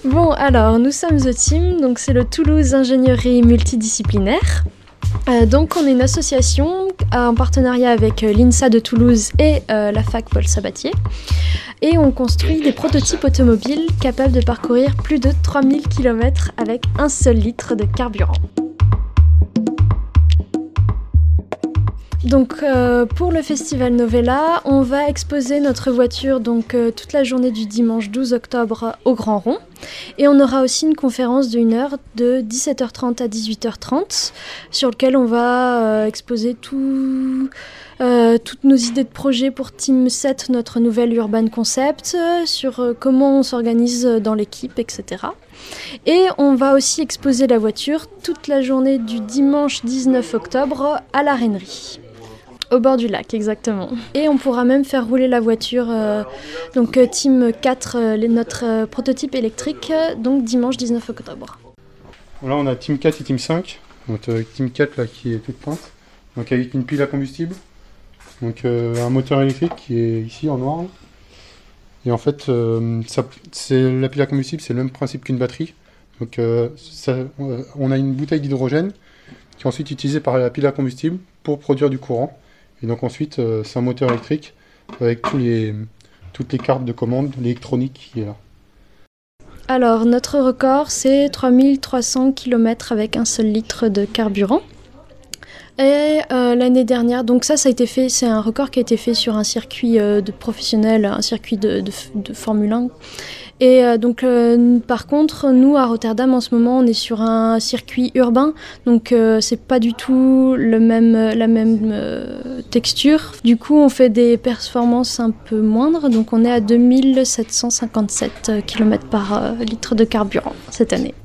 Bon, alors, nous sommes The Team, donc c'est le Toulouse Ingénierie Multidisciplinaire. Donc on est une association en partenariat avec l'INSA de Toulouse et la fac Paul Sabatier. Et on construit des prototypes automobiles capables de parcourir plus de 3000 km avec un seul litre de carburant. Donc pour le festival Novella, on va exposer notre voiture toute la journée du dimanche 12 octobre au Grand Rond. Et on aura aussi une conférence d'1 heure de 17h30 à 18h30 sur laquelle on va exposer toutes nos idées de projet pour Team 7, notre nouvelle urban concept, sur comment on s'organise dans l'équipe, etc. Et on va aussi exposer la voiture toute la journée du dimanche 19 octobre à la Rainerie. Au bord du lac, exactement. Et on pourra même faire rouler la voiture, Team 4, notre prototype électrique, donc dimanche 19 octobre. Là, on a Team 4 et Team 5. Donc, Team 4 là, qui est toute peinte, donc avec une pile à combustible, donc un moteur électrique qui est ici en noir. Et en fait, la pile à combustible, c'est le même principe qu'une batterie. Donc, on a une bouteille d'hydrogène qui est ensuite utilisée par la pile à combustible pour produire du courant. Et donc ensuite, c'est un moteur électrique avec toutes les cartes de commande, l'électronique qui est là. Alors, notre record, c'est 3300 km avec un seul litre de carburant. Et l'année dernière, donc ça a été fait, c'est un record qui a été fait sur un circuit de professionnel, un circuit de Formule 1. Et par contre, nous à Rotterdam en ce moment, on est sur un circuit urbain, donc c'est pas du tout la même texture. Du coup, on fait des performances un peu moindres, donc on est à 2757 km par litre de carburant cette année.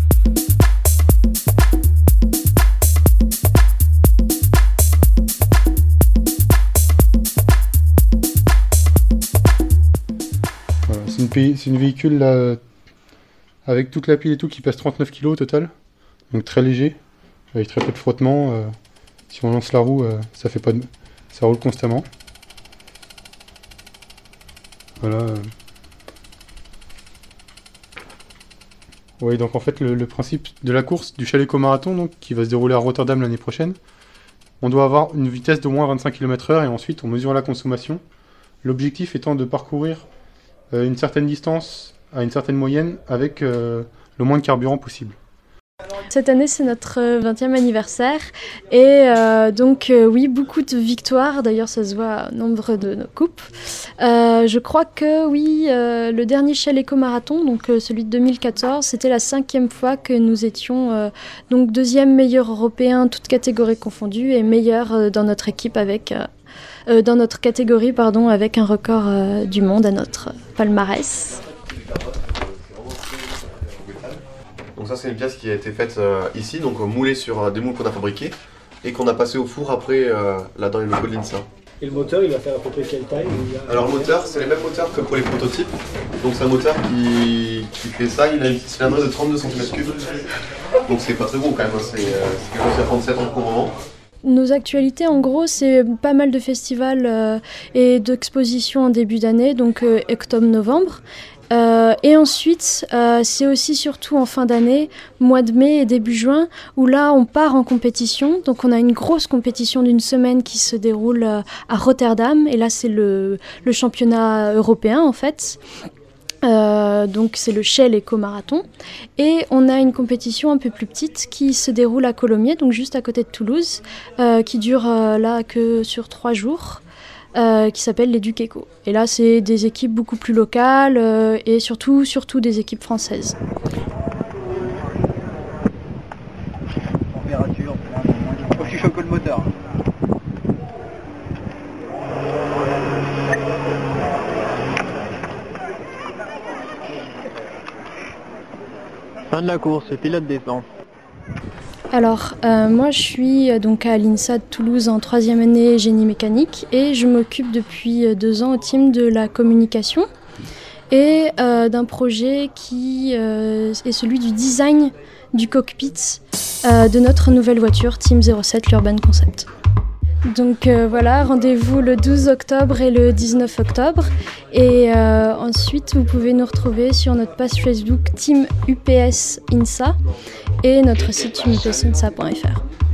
C'est une véhicule là, avec toute la pile et tout qui pèse 39 kg au total, donc très léger, avec très peu de frottement. Si on lance la roue, ça roule constamment. Voilà. Oui, donc en fait le principe de la course du Chaleco Marathon, donc, qui va se dérouler à Rotterdam l'année prochaine, on doit avoir une vitesse d'au moins 25 km/h et ensuite on mesure la consommation. L'objectif étant de parcourir une certaine distance à une certaine moyenne avec le moins de carburant possible. Cette année, c'est notre 20e anniversaire et oui, beaucoup de victoires. D'ailleurs, ça se voit au nombre de nos coupes. Je crois que oui, le dernier Chaleco Marathon, donc celui de 2014, c'était la 5e fois que nous étions donc 2e meilleur européen, toutes catégories confondues, et meilleur dans notre équipe dans notre catégorie, avec un record du monde à notre palmarès. Donc ça, c'est une pièce qui a été faite ici, donc moulée sur des moules qu'on a fabriqués et qu'on a passé au four après là dans le logo de l'INSA. Et le moteur, il va faire à peu près quelle taille? Alors le moteur, c'est les mêmes moteurs que pour les prototypes. Donc c'est un moteur qui fait ça, il a une cylindrée de 32 cm3. Donc c'est pas très gros quand même, c'est quelque chose qui a 37 ans pour le moment. Nos actualités, en gros, c'est pas mal de festivals et d'expositions en début d'année, donc octobre-novembre. Et ensuite, c'est aussi surtout en fin d'année, mois de mai et début juin, où là, on part en compétition. Donc, on a une grosse compétition d'une semaine qui se déroule à Rotterdam. Et là, c'est le championnat européen, en fait. Donc c'est le Chaleco Marathon et on a une compétition un peu plus petite qui se déroule à Colomiers, donc juste à côté de Toulouse, qui dure là que sur 3 jours, qui s'appelle les Duqueco. Et là c'est des équipes beaucoup plus locales et surtout des équipes françaises. Température, faut que je choque le moteur. Fin de la course, pilote descend. Alors, moi je suis donc à l'INSA de Toulouse en 3e année génie mécanique et je m'occupe depuis 2 ans au team de la communication et d'un projet qui est celui du design du cockpit de notre nouvelle voiture Team 07, l'Urban Concept. Donc voilà, rendez-vous le 12 octobre et le 19 octobre. Et ensuite, vous pouvez nous retrouver sur notre page Facebook Team UPS INSA et notre site teamupsinsa.fr.